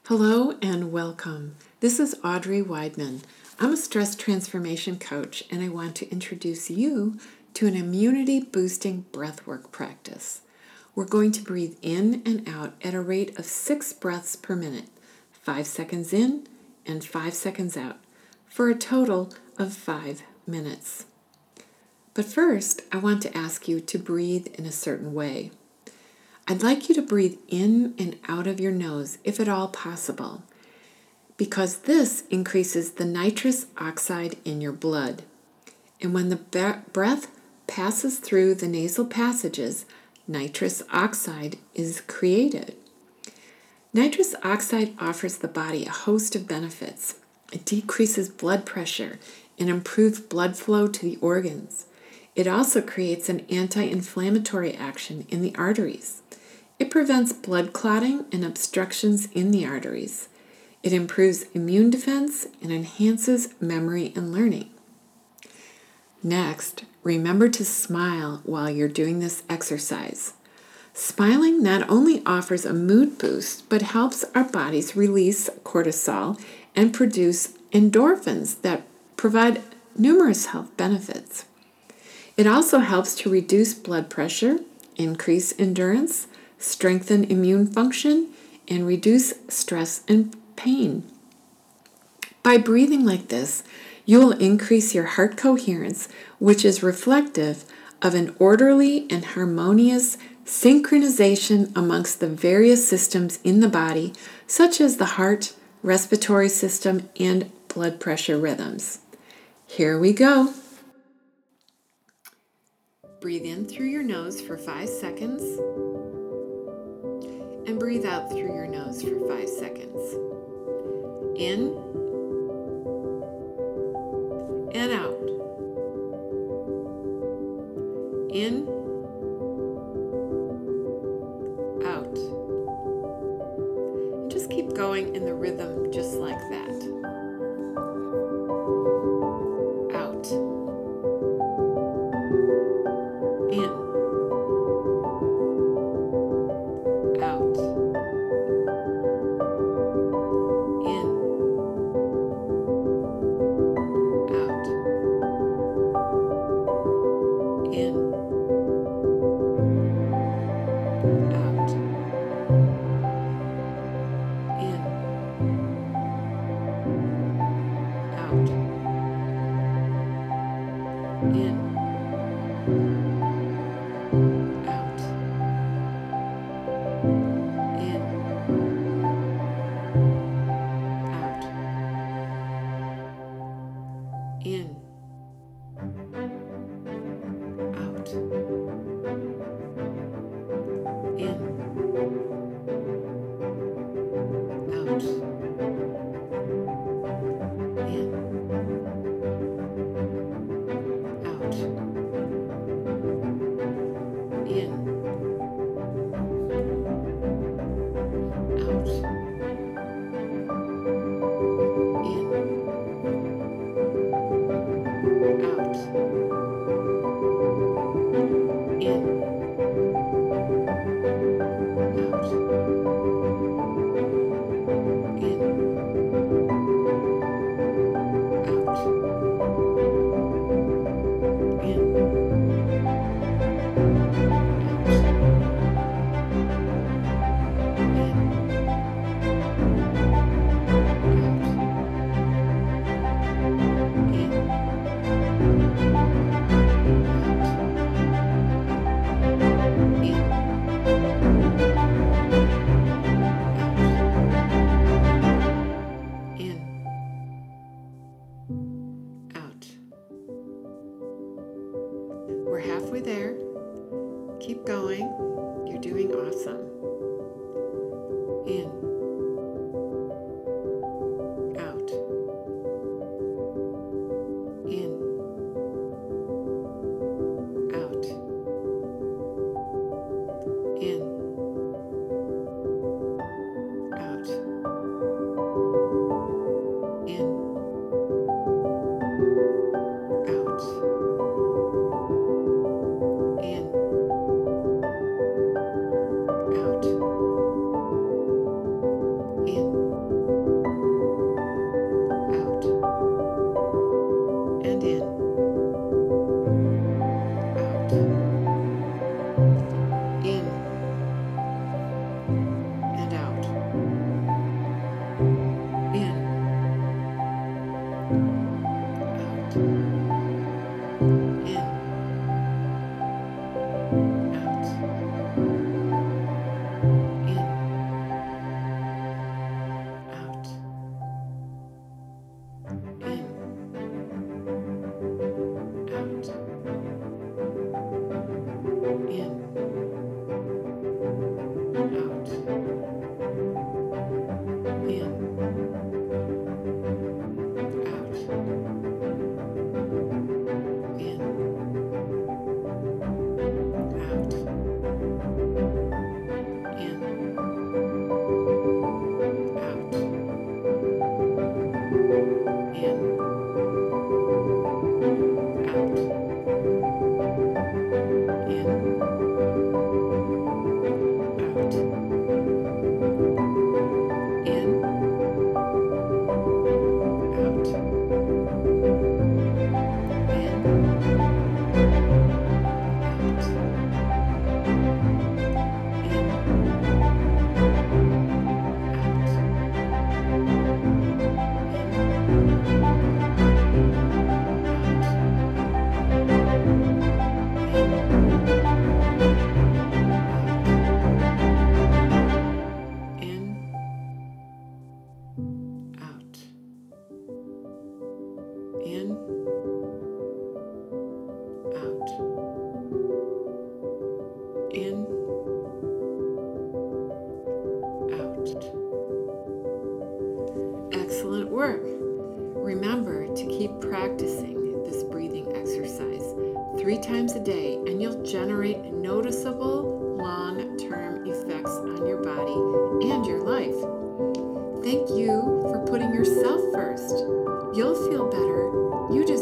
Hello and welcome. This is Audrey Weidman. I'm a stress transformation coach and I want to introduce you to an immunity boosting breathwork practice. We're going to breathe in and out at a rate of 6 breaths per minute, 5 seconds in and 5 seconds out, for a total of 5 minutes. But first, I want to ask you to breathe in a certain way. I'd like you to breathe in and out of your nose, if at all possible, because this increases the nitrous oxide in your blood. And when the breath passes through the nasal passages, nitrous oxide is created. Nitrous oxide offers the body a host of benefits. It decreases blood pressure and improves blood flow to the organs. It also creates an anti-inflammatory action in the arteries. It prevents blood clotting and obstructions in the arteries. It improves immune defense and enhances memory and learning. Next, remember to smile while you're doing this exercise. Smiling not only offers a mood boost, but helps our bodies release cortisol and produce endorphins that provide numerous health benefits. It also helps to reduce blood pressure, increase endurance, strengthen immune function, and reduce stress and pain. By breathing like this, you will increase your heart coherence, which is reflective of an orderly and harmonious synchronization amongst the various systems in the body, such as the heart, respiratory system, and blood pressure rhythms. Here we go. Breathe in through your nose for 5 seconds. And breathe out through your nose for 5 seconds. In and out. In, out. And just keep going in the rhythm just like that. Out. In. Out. In. Out. In. Out. In. Out. In. Out. In. Out. In. Out. In. Out. In. Out. In. Out. In. Out. In. Out. In. Out. In. We're halfway there. Keep going. You're doing awesome. In. Out. In. Out. In. Out. In. Out. In. Out. work. Remember to keep practicing this breathing exercise 3 times a day, and you'll generate noticeable long-term effects on your body and your life. Thank you for putting yourself first. You'll feel better. You deserve